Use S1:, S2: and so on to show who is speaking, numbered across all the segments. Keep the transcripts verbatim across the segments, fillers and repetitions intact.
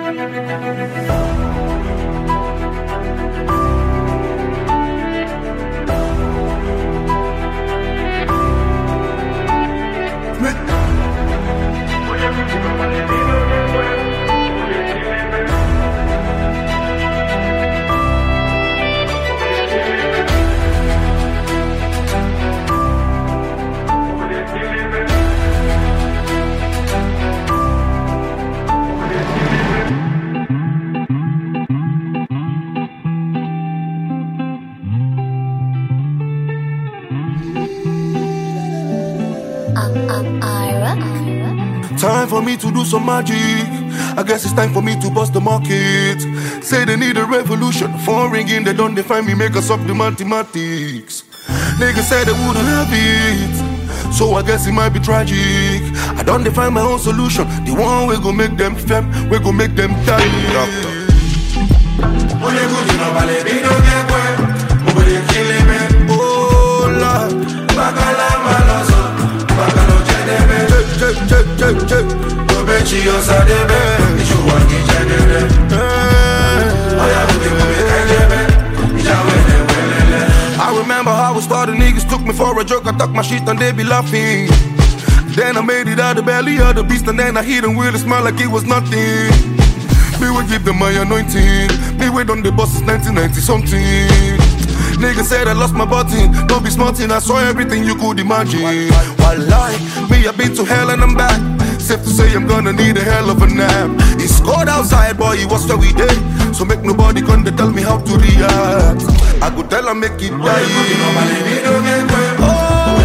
S1: Time for me to do some magic. I guess it's time for me to bust the market. Say they need a revolution. Phone ringing, they don't define me, make us up the mathematics. Niggas say they wouldn't have it, so I guess it might be tragic. I don't define my own solution. The one we go make them fem, we go make them die. Doctor. Oh Lord, Bakala Maloso, Bakalo Jedebe, check, check, check, check. Tobechi Osadebe, Ishuwaki Jedebe. I remember how I started, niggas took me for a joke. I talk my shit and they be laughing. Then I made it out the belly of the beast, and then I hit them with a smile like it was nothing. Me will give them my anointing. Me wait on the bus since nineteen ninety something. Niggas said I lost my button. Don't be smarting, I saw everything you could imagine. Wallahi, me I've been to hell and I'm back. Safe to say I'm gonna need a hell of a nap. It's cold outside, boy, it was we day. So make nobody come to tell me how to react. I could tell I make it die. Oh,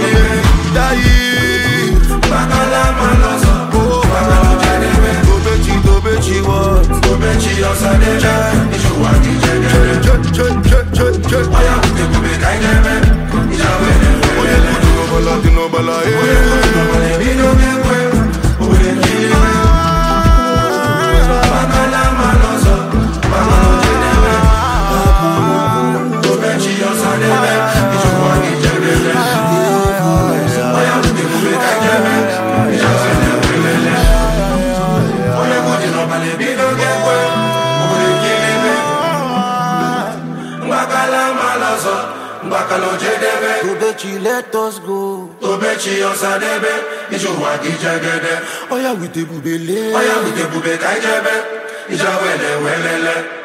S1: die. Bakala Maloso, Bakalo Jedebe, Tobechi, Tobechi what? Tobechi Osadebe, Ishuwaki Jedebe. Check, check, check, check, check. Oya, we go be kind of Ijawele. Oye, no bala, no bala, eh. Oye, no bala, we no get well. Oye, kill me. Bakala Maloso, Bakalo Jedebe, Tobechi Osadebe, Ishuwaki Jedebe. Oya, we go be kind of Ijawele. Oye, no bala, we no get well. Oye, kill me. Bakala Maloso, Bakalo Jedebe. Tobechi, let us go. Tobechi Osadebe, Ishuwaki Jedebe. Oya, we te bubele. Oya, we te bube kai jebe. Ijawele welele.